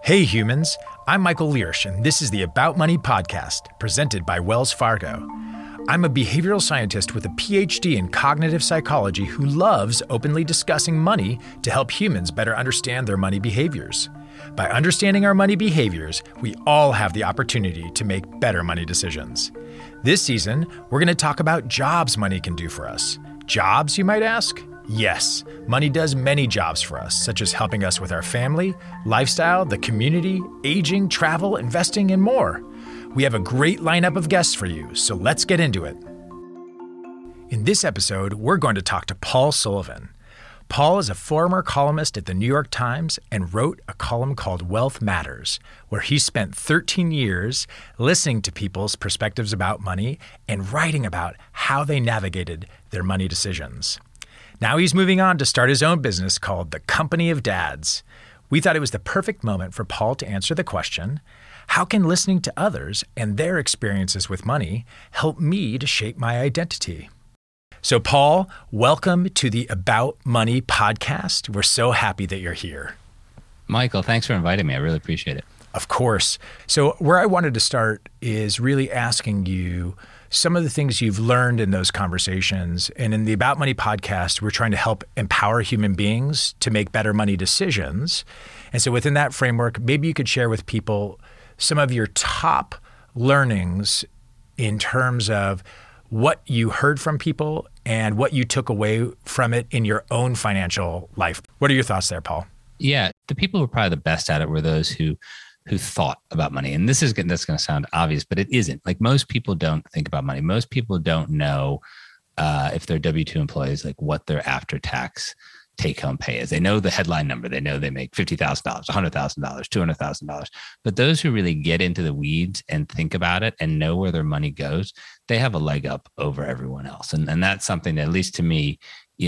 Hey humans, I'm Michael Learsh, and this is the About Money podcast, presented by Wells Fargo. I'm a behavioral scientist with a PhD in cognitive psychology who loves openly discussing money to help humans better understand their money behaviors. By understanding our money behaviors, we all have the opportunity to make better money decisions. This season, we're going to talk about jobs money can do for us. Jobs, you might ask? Yes, money does many jobs for us, such as helping us with our family, lifestyle, the community, aging, travel, investing, and more. We have a great lineup of guests for you, so let's get into it. In this episode, we're going to talk to Paul Sullivan. Paul is a former columnist at the New York Times and wrote a column called Wealth Matters, where he spent 13 years listening to people's perspectives about money and writing about how they navigated their money decisions. Now he's moving on to start his own business called The Company of Dads. We thought it was the perfect moment for Paul to answer the question, how can listening to others and their experiences with money help me to shape my identity? So Paul, welcome to the About Money podcast. We're so happy that you're here. Michael, thanks for inviting me. I really appreciate it. Of course. So where I wanted to start is really asking you some of the things you've learned in those conversations. And in the About Money podcast, we're trying to help empower human beings to make better money decisions. And so within that framework, maybe you could share with people some of your top learnings in terms of what you heard from people and what you took away from it in your own financial life. What are your thoughts there, Paul? Yeah, the people who were probably the best at it were those who thought about money. And that's going to sound obvious, but it isn't. Like, most people don't think about money. Most people don't know if they're W-2 employees, like what their after-tax take-home pay is. They know the headline number. They know they make $50,000, $100,000, $200,000. But those who really get into the weeds and think about it and know where their money goes, they have a leg up over everyone else. And that's something that, at least to me,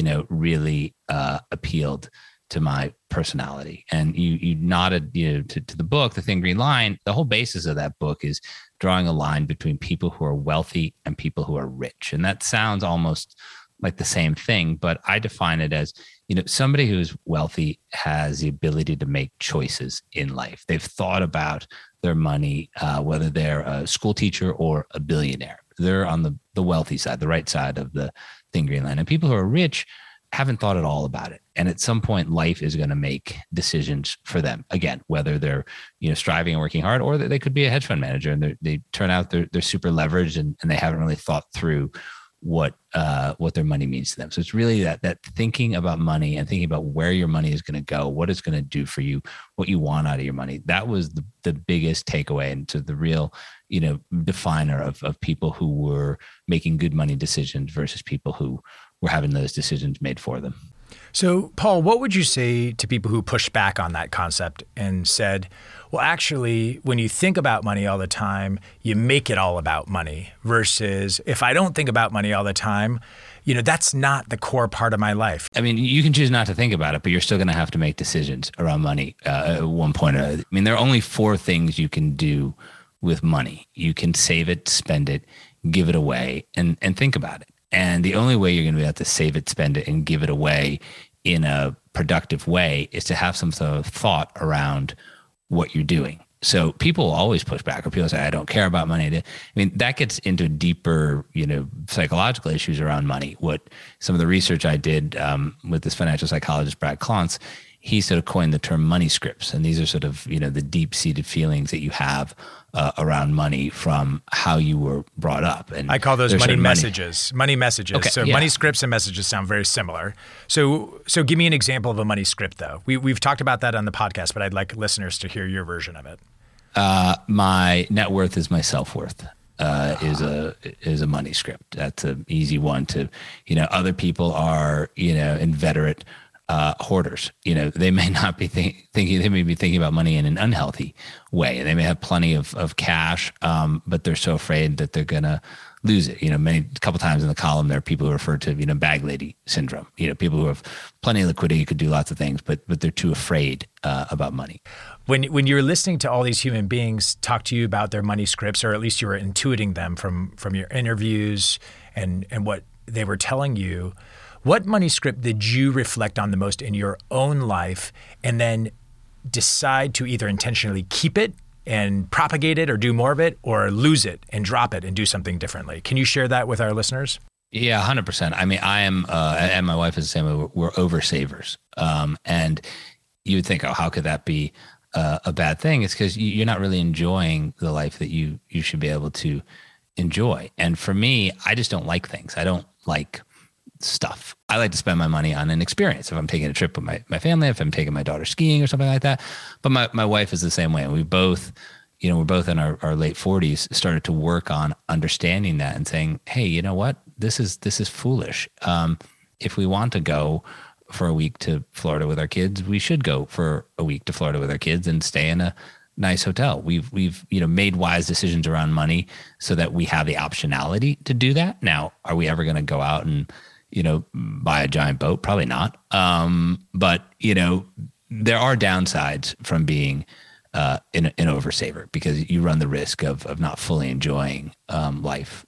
really appealed to my personality. And you nodded, to the book, The Thin Green Line. The whole basis of that book is drawing a line between people who are wealthy and people who are rich. And that sounds almost like the same thing, but I define it as, somebody who's wealthy has the ability to make choices in life. They've thought about their money, whether they're a school teacher or a billionaire. They're on the wealthy side, the right side of the Thin Green Line. And people who are rich haven't thought at all about it. And at some point, life is going to make decisions for them. Again, whether they're, striving and working hard, or they could be a hedge fund manager and they turn out they're super leveraged and they haven't really thought through what their money means to them. So it's really that thinking about money and thinking about where your money is going to go, what it's going to do for you, what you want out of your money. That was the biggest takeaway, and to the real, definer of people who were making good money decisions versus people who were having those decisions made for them. So, Paul, what would you say to people who pushed back on that concept and said, well, actually, when you think about money all the time, you make it all about money, versus if I don't think about money all the time, that's not the core part of my life? I mean, you can choose not to think about it, but you're still going to have to make decisions around money at one point. I mean, there are only 4 things you can do with money. You can save it, spend it, give it away, and think about it. And the only way you're going to be able to save it, spend it, and give it away in a productive way is to have some sort of thought around what you're doing. So people always push back, or people say, I don't care about money. I mean, that gets into deeper, psychological issues around money. What some of the research I did with this financial psychologist, Brad Klontz, he sort of coined the term money scripts. And these are sort of, the deep-seated feelings that you have around money from how you were brought up. And I call those money messages. Money messages. Okay, so money scripts and messages sound very similar. So give me an example of a money script, though. We've talked about that on the podcast, but I'd like listeners to hear your version of it. My net worth is my self-worth. Is a money script. That's an easy one to, other people are, inveterate hoarders. They may not be thinking, they may be thinking about money in an unhealthy way. They may have plenty of cash, but they're so afraid that they're going to lose it. A couple times in the column, there are people who refer to, bag lady syndrome, people who have plenty of liquidity, could do lots of things, but they're too afraid about money. When you're listening to all these human beings talk to you about their money scripts, or at least you were intuiting them from your interviews and what they were telling you, what money script did you reflect on the most in your own life? And then decide to either intentionally keep it and propagate it or do more of it, or lose it and drop it and do something differently. Can you share that with our listeners? Yeah, 100%. I mean, I am, and my wife is the same way. We're oversavers. And you would think, oh, how could that be a bad thing? It's because you're not really enjoying the life that you should be able to enjoy. And for me, I just don't like things. I don't like stuff. I like to spend my money on an experience. If I'm taking a trip with my family, if I'm taking my daughter skiing or something like that. But my wife is the same way. And we both, we're both in our late 40s, started to work on understanding that and saying, hey, you know what? This is foolish. If we want to go for a week to Florida with our kids, we should go for a week to Florida with our kids and stay in a nice hotel. We've made wise decisions around money so that we have the optionality to do that. Now, are we ever going to go out and buy a giant boat? Probably not. But there are downsides from being an oversaver, because you run the risk of not fully enjoying life.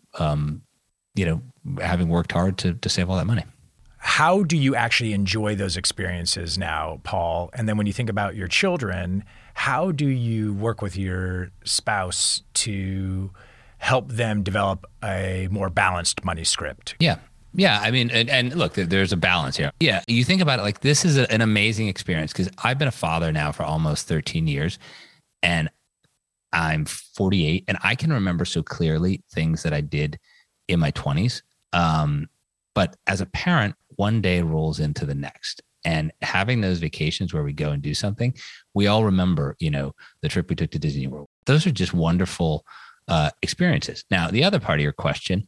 Having worked hard to save all that money. How do you actually enjoy those experiences now, Paul? And then when you think about your children, how do you work with your spouse to help them develop a more balanced money script? Yeah. I mean, and look, there's a balance here. Yeah. You think about it, like, this is an amazing experience, because I've been a father now for almost 13 years and I'm 48, and I can remember so clearly things that I did in my 20s. But as a parent, one day rolls into the next, and having those vacations where we go and do something, we all remember, the trip we took to Disney World. Those are just wonderful experiences. Now, the other part of your question,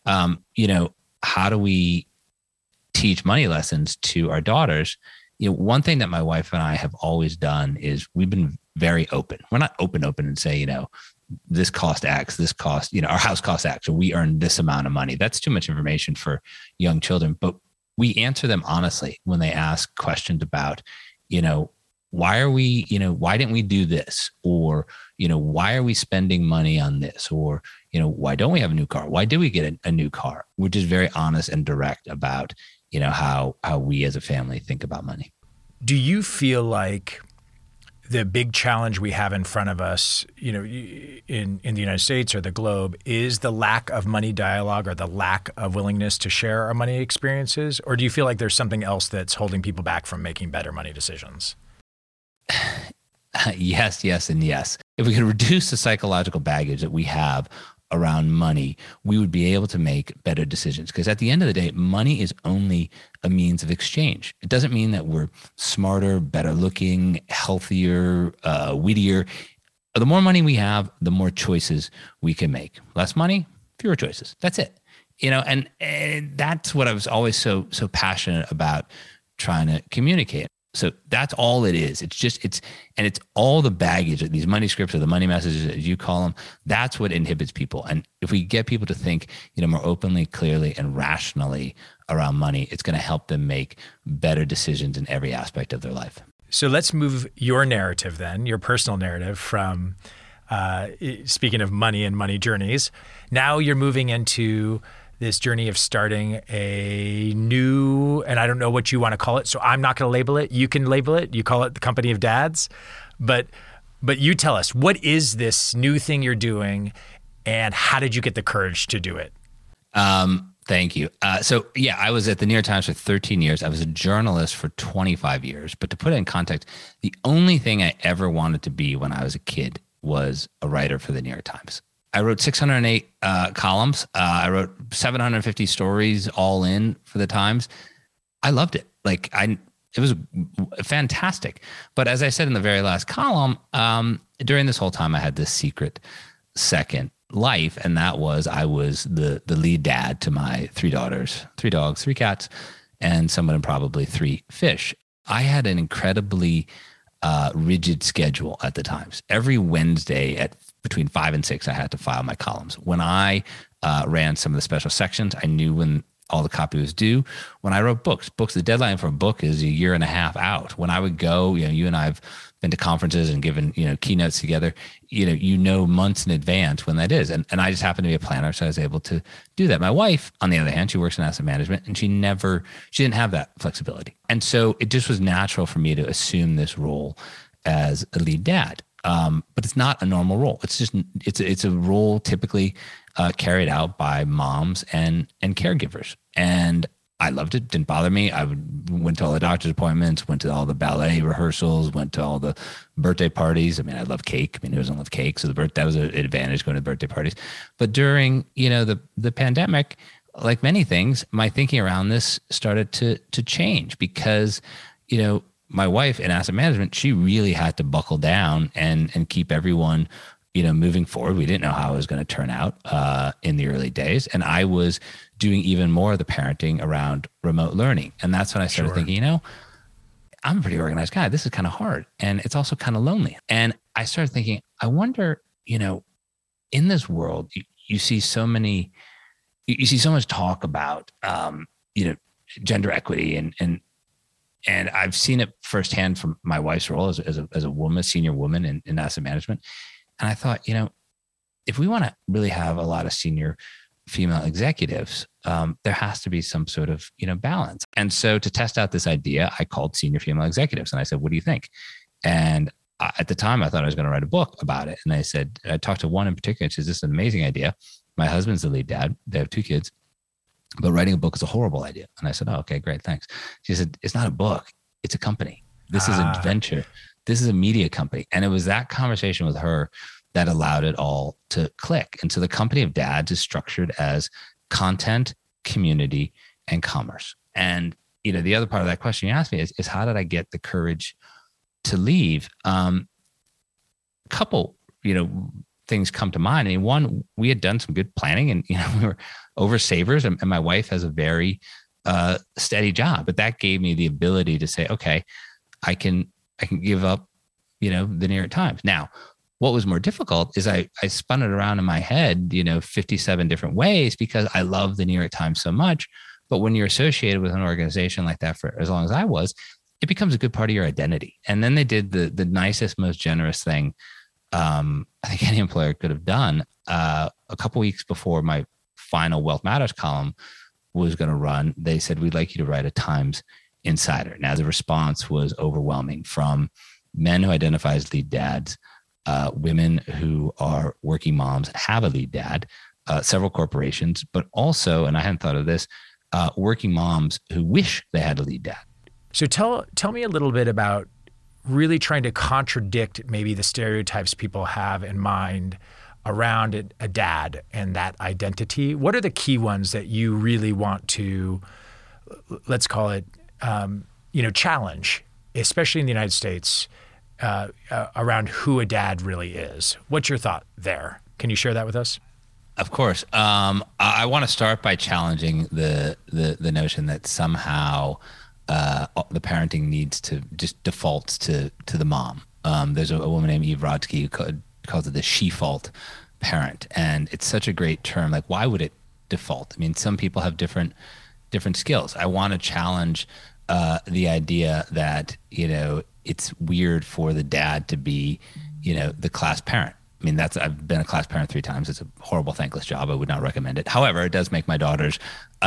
how do we teach money lessons to our daughters? One thing that my wife and I have always done is we've been very open. We're not open and say, this cost X, this cost, our house costs X, or we earn this amount of money. That's too much information for young children. But we answer them honestly when they ask questions about, why didn't we do this? Or, why are we spending money on this? Or, why don't we have a new car? Why did we get a new car? We're just very honest and direct about, how we as a family think about money. Do you feel like the big challenge we have in front of us, in the United States or the globe, is the lack of money dialogue or the lack of willingness to share our money experiences? Or do you feel like there's something else that's holding people back from making better money decisions? Yes, and yes. If we could reduce the psychological baggage that we have around money, we would be able to make better decisions. Because at the end of the day, money is only a means of exchange. It doesn't mean that we're smarter, better looking, healthier, wittier. The more money we have, the more choices we can make. Less money, fewer choices. That's it. And that's what I was always so passionate about trying to communicate. So that's all it is. It's all the baggage, these money scripts or the money messages, as you call them. That's what inhibits people. And if we get people to think, more openly, clearly, and rationally around money, it's going to help them make better decisions in every aspect of their life. So let's move your narrative then, your personal narrative from, speaking of money and money journeys. Now you're moving into this journey of starting a new, and I don't know what you want to call it, so I'm not going to label it. You can label it. You call it the Company of Dads. But you tell us, what is this new thing you're doing, and how did you get the courage to do it? Thank you. I was at the New York Times for 13 years. I was a journalist for 25 years. But to put it in context, the only thing I ever wanted to be when I was a kid was a writer for the New York Times. I wrote 608 columns. I wrote 750 stories all in for the Times. I loved it. It was fantastic. But as I said in the very last column, during this whole time, I had this secret second life. And that was, I was the lead dad to my 3 daughters, 3 dogs, 3 cats, and some of them probably 3 fish. I had an incredibly rigid schedule at the Times. Every Wednesday at between 5 and 6, I had to file my columns. When I ran some of the special sections, I knew when all the copy was due. When I wrote books, the deadline for a book is 1.5 years out. When I would go, you and I have been to conferences and given, keynotes together, months in advance when that is. And I just happened to be a planner, so I was able to do that. My wife, on the other hand, she works in asset management, and she didn't have that flexibility. And so it just was natural for me to assume this role as a lead dad. But it's not a normal role. It's a role typically carried out by moms and caregivers. And I loved it. Didn't bother me. I went to all the doctor's appointments, went to all the ballet rehearsals, went to all the birthday parties. I mean, I love cake. I mean, who doesn't love cake? So that was an advantage going to birthday parties. But during, the pandemic, like many things, my thinking around this started to change because, my wife in asset management, she really had to buckle down and keep everyone, moving forward. We didn't know how it was going to turn out in the early days. And I was doing even more of the parenting around remote learning. And that's when I started thinking, I'm a pretty organized guy. This is kind of hard. And it's also kind of lonely. And I started thinking, I wonder, in this world, you see so much talk about, gender equity and I've seen it firsthand from my wife's role as a woman, senior woman in asset management. And I thought, if we want to really have a lot of senior female executives, there has to be some sort of, balance. And so to test out this idea, I called senior female executives and I said, what do you think? And at the time I thought I was going to write a book about it. And I talked to one in particular and she says, this is an amazing idea. My husband's the lead dad. They have 2 kids, but writing a book is a horrible idea. And I said, oh, okay, great. Thanks. She said, it's not a book. It's a company. This is a venture. This is a media company. And it was that conversation with her that allowed it all to click. And so the company of dads is structured as content, community, and commerce. And, the other part of that question you asked me is how did I get the courage to leave? Couple, things come to mind. I mean, one, we had done some good planning and, we were over savers and my wife has a very steady job, but that gave me the ability to say, okay, I can give up, the New York Times. Now, what was more difficult is I spun it around in my head, 57 different ways because I love the New York Times so much. But when you're associated with an organization like that for as long as I was, it becomes a good part of your identity. And then they did the nicest, most generous thing I think any employer could have done. A couple weeks before my final Wealth Matters column was going to run, they said, we'd like you to write a Times Insider. Now, the response was overwhelming from men who identify as lead dads, women who are working moms, have a lead dad, several corporations, but also, and I hadn't thought of this, working moms who wish they had a lead dad. So tell me a little bit about really trying to contradict maybe the stereotypes people have in mind around a dad and that identity. What are the key ones that you really want to, let's call it, challenge, especially in the United States, around who a dad really is? What's your thought there? Can you share that with us? Of course. I want to start by challenging the notion that somehow the parenting needs to just defaults to the mom. There's a woman named Eve Rodsky who calls it the she-fault parent. And it's such a great term. Like, why would it default? I mean, some people have different skills. I want to challenge the idea that, it's weird for the dad to be, the class parent. I mean, I've been a class parent 3 times. It's a horrible, thankless job. I would not recommend it. However, it does make my daughters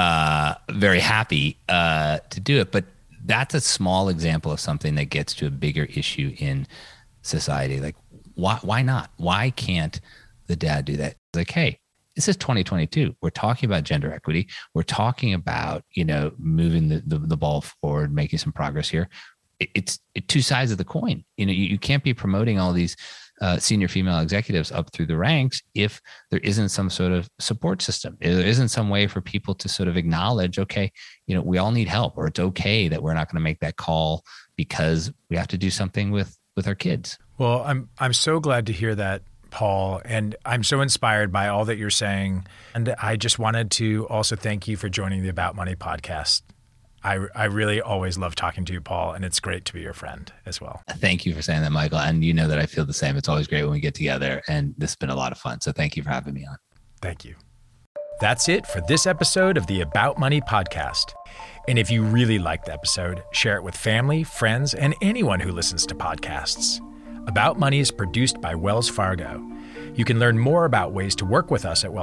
very happy to do it. But that's a small example of something that gets to a bigger issue in society. Like, why not? Why can't the dad do that? Like, hey, this is 2022. We're talking about gender equity. We're talking about, moving the ball forward, making some progress here. It's 2 sides of the coin. You can't be promoting all these senior female executives up through the ranks if there isn't some sort of support system. There isn't some way for people to sort of acknowledge, okay, we all need help, or it's okay that we're not going to make that call because we have to do something with our kids. Well, I'm so glad to hear that, Paul, and I'm so inspired by all that you're saying. And I just wanted to also thank you for joining the About Money podcast. I really always love talking to you, Paul, and it's great to be your friend as well. Thank you for saying that, Michael. And you know that I feel the same. It's always great when we get together, and this has been a lot of fun. So thank you for having me on. Thank you. That's it for this episode of the About Money podcast. And if you really liked the episode, share it with family, friends, and anyone who listens to podcasts. About Money is produced by Wells Fargo. You can learn more about ways to work with us at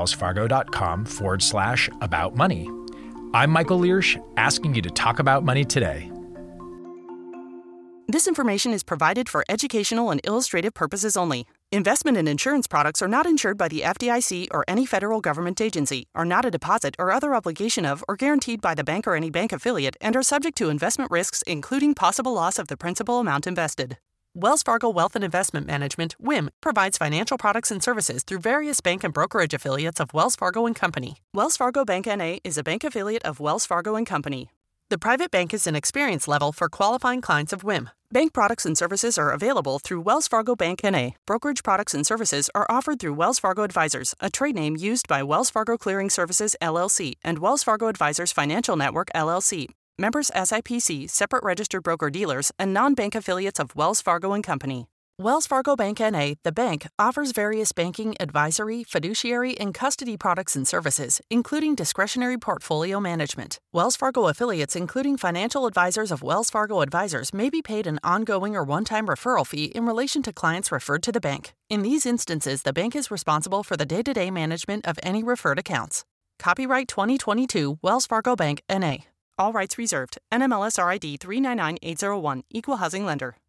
wellsfargo.com/aboutmoney. I'm Michael Liersch, asking you to talk about money today. This information is provided for educational and illustrative purposes only. Investment and insurance products are not insured by the FDIC or any federal government agency, are not a deposit or other obligation of or guaranteed by the bank or any bank affiliate, and are subject to investment risks, including possible loss of the principal amount invested. Wells Fargo Wealth and Investment Management, WIM, provides financial products and services through various bank and brokerage affiliates of Wells Fargo & Company. Wells Fargo Bank N.A. is a bank affiliate of Wells Fargo & Company. The private bank is an experience level for qualifying clients of WIM. Bank products and services are available through Wells Fargo Bank N.A. Brokerage products and services are offered through Wells Fargo Advisors, a trade name used by Wells Fargo Clearing Services, LLC, and Wells Fargo Advisors Financial Network, LLC. Members SIPC, separate registered broker-dealers, and non-bank affiliates of Wells Fargo & Company. Wells Fargo Bank N.A., the bank, offers various banking, advisory, fiduciary, and custody products and services, including discretionary portfolio management. Wells Fargo affiliates, including financial advisors of Wells Fargo Advisors, may be paid an ongoing or one-time referral fee in relation to clients referred to the bank. In these instances, the bank is responsible for the day-to-day management of any referred accounts. Copyright 2022 Wells Fargo Bank N.A. All rights reserved. NMLS RID 399801, Equal Housing Lender.